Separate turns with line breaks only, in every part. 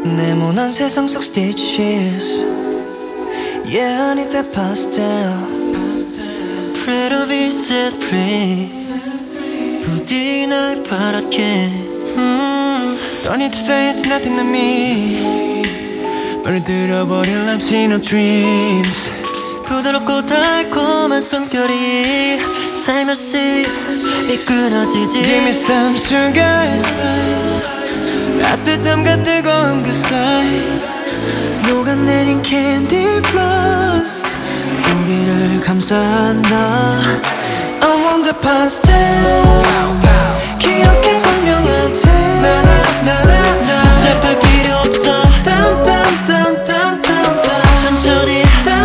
네모난 세상 속 stitches. Yeah, I need that pastel. Pray to be set free. 부디 날 바랄게. Don't need to say it's nothing to me. 물들어버린 lamps of dreams. 부드럽고 달콤한 숨결이 살며시 미끄러지지. Give me some sugar spice. 따뜻함과 뜨거움 그 사이 녹아내린 candy floss 우리를 감싸나. I want the pastel. 기억해 선명한 테 답답할 필요 없어. 천천히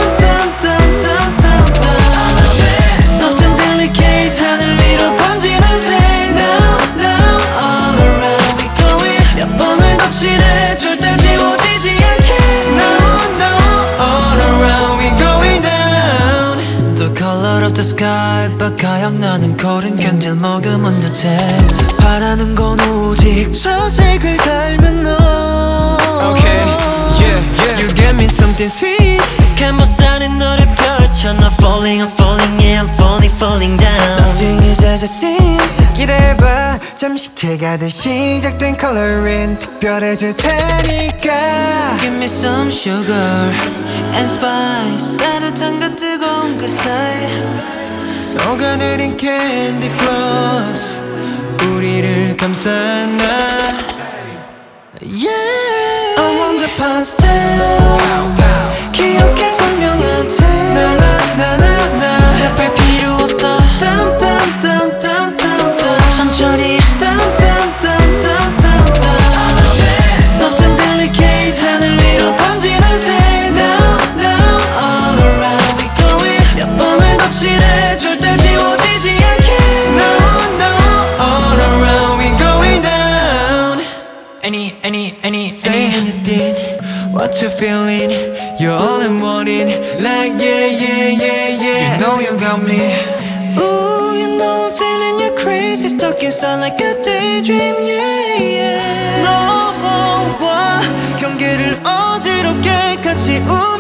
soft and delicate 하늘 위로 번지는 새. Now all around we going. 몇 번을 더 칠해 절대 지워지지 않게. No all around we going down. The color of the sky 바카약 나는 코른 견딜 머금은 듯해. 바라는 건 오직 저 색을 닮은 너. Okay, yeah. You give me something sweet. 캔버스 안에 너를 펼쳐. Not falling, I'm falling, yeah, I'm falling down. Nothing is as it seems. 기대해봐 잠시 해가 돼 시작된 coloring 특별해질 테니까. Give me some sugar and spice. 따뜻함과 뜨거운 그 사이 녹아내린 candy floss 우리를 감싸나. Yeah, I want the pastel. 기억해 선명한 taste. 잡을 필요 없어. 천천히 soft and delicate 하늘 위로 번지는 새. Now all around we going. 몇 번을 더 칠해 절대 지워지지 않게. No all around we going down. Say anything, what you feeling? You're all I'm wanting. Like yeah. You know you got me. Ooh, you know I'm feeling you crazy. Stuck inside like a daydream. Yeah. 너와 경계를 어지럽게 같이